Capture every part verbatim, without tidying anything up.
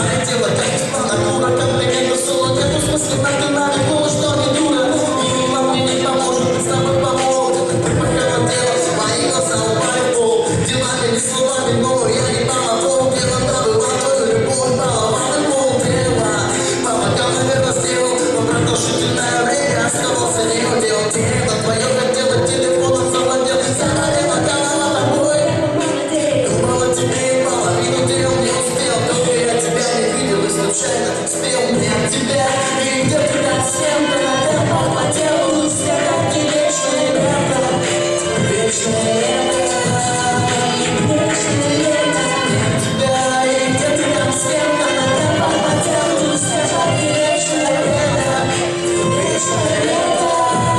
полетела, как типа натура, как мне соло, нету смысла на динамику, что не дура. Мимо мне не поможет, ты с тобой поможет. Ты прихотела, мои глаза упали в пол. Делами, не словами, но я не помогу. Дело добыла твою любовь, поломала пол тела. Помогал, наверное, сделал, но продолжительное время оставался не удел. Тело твое хотело, телефоном завладел. Завалила голова тобой. Думала тебе половину дел не успел. Только я тебя не видел и случайно спел мне от тебя. И где ты как всем-то наверное по телу. Все как не вечное лето. Вечное лето. Вечное лето. Нет тебя. И где ты как всем-то наверное по телу. Все как не вечное лето. Вечное лето.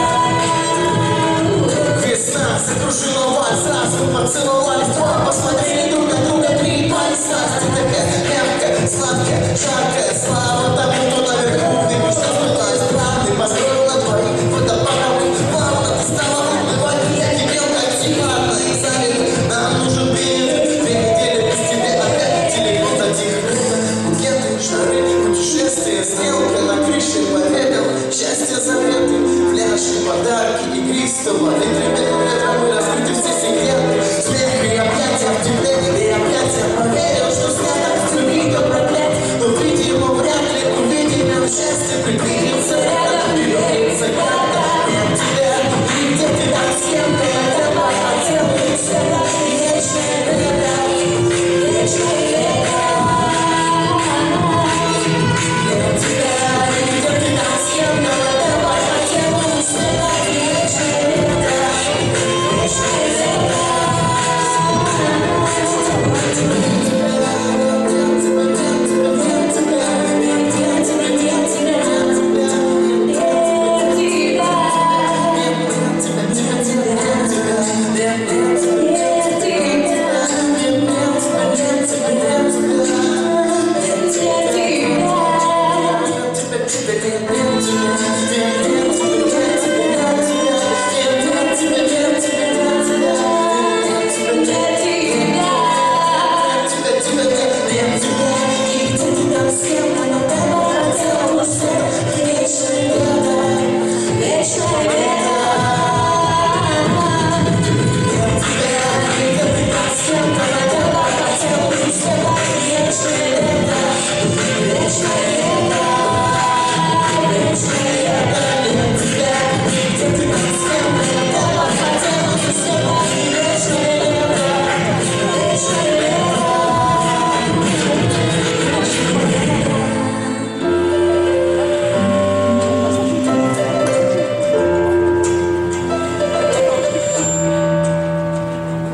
Весна закружила вальс, сразу поцеловались два, посмотрели друг на друга, три пальца. Ты такая мягкая, сладкая, жаркая, слава тобой.